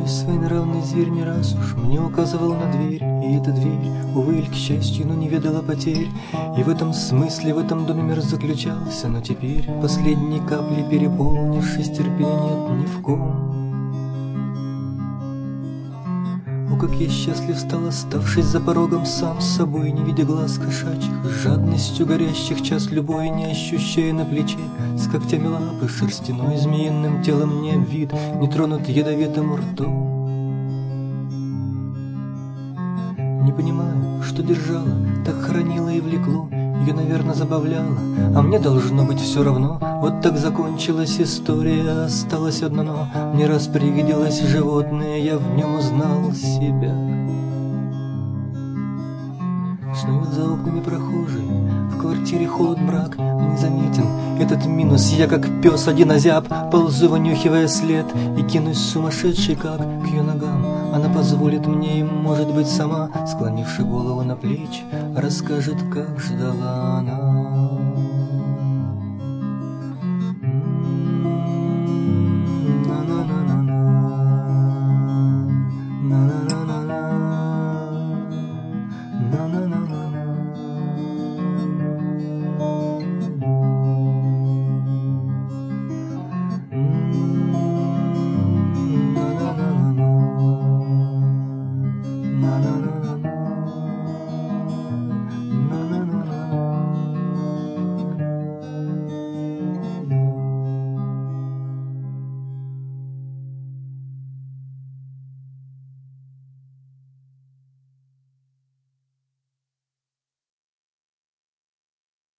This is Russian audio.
Мой своенравный зверь не раз уж мне указывал на дверь, и эта дверь, увы, к счастью, но не ведала потерь. И в этом смысле, в этом доме мир заключался, но теперь, последней каплей переполнившись, терпения нет ни в ком. О, как я счастлив стал, оставшись за порогом сам с собой, не видя глаз кошачьих, с жадностью горящих час любой, не ощущая на плече с когтями лапы шерстяной, змеиным телом не обвит, не тронут ядовитым ртом. Не понимаю, что держало, так хранило и влекло, ее, наверное, забавляло, а мне должно быть все равно. Вот так закончилась история, осталось одно но. Мне раз привиделось животное, я в нем узнал себя. Снуют за окнами прохожие, в квартире холод, мрак, незаметен этот минус. Я как пес один озяб, ползу, вынюхивая след, и кинусь сумасшедший как к ее ногам. Она позволит мне и, может быть, сама, склонивши голову на плечи, расскажет, как ждала она.